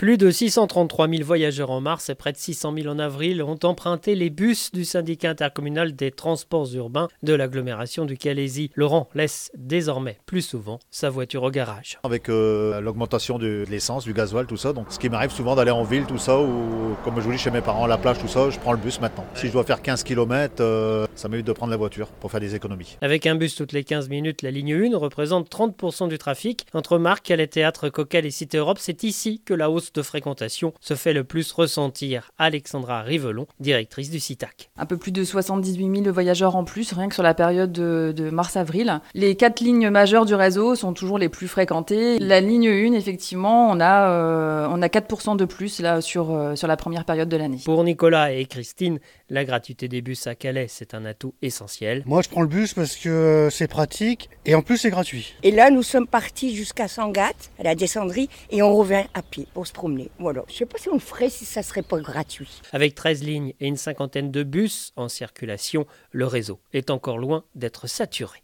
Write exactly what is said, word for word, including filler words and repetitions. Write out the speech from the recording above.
Plus de six cent trente-trois mille voyageurs en mars et près de six cent mille en avril ont emprunté les bus du syndicat intercommunal des transports urbains de l'agglomération du Calaisis. Laurent laisse désormais plus souvent sa voiture au garage. Avec euh, l'augmentation de, de l'essence, du gasoil, tout ça, donc ce qui m'arrive souvent d'aller en ville, tout ça, ou comme je vous dis chez mes parents à la plage, tout ça, je prends le bus maintenant. Si je dois faire quinze kilomètres, euh, ça m'évite de prendre la voiture pour faire des économies. Avec un bus toutes les quinze minutes, la ligne un représente trente pour cent du trafic. Entre Marc, Calais Théâtre, Coquelles et Cité Europe, c'est ici que la hausse de fréquentation se fait le plus ressentir. Alexandra Rivelon, directrice du SITAC. Un peu plus de soixante-dix-huit mille voyageurs en plus, rien que sur la période de, de mars-avril. Les quatre lignes majeures du réseau sont toujours les plus fréquentées. La ligne un, effectivement, on a, euh, on a quatre pour cent de plus là, sur, euh, sur la première période de l'année. Pour Nicolas et Christine, la gratuité des bus à Calais, c'est un atout essentiel. Moi, je prends le bus parce que c'est pratique et en plus, c'est gratuit. Et là, nous sommes partis jusqu'à Sangatte, à la descendrie, et on revient à pied pour se promener. Voilà. Je ne sais pas si on le ferait si ça ne serait pas gratuit. Avec treize lignes et une cinquantaine de bus en circulation, le réseau est encore loin d'être saturé.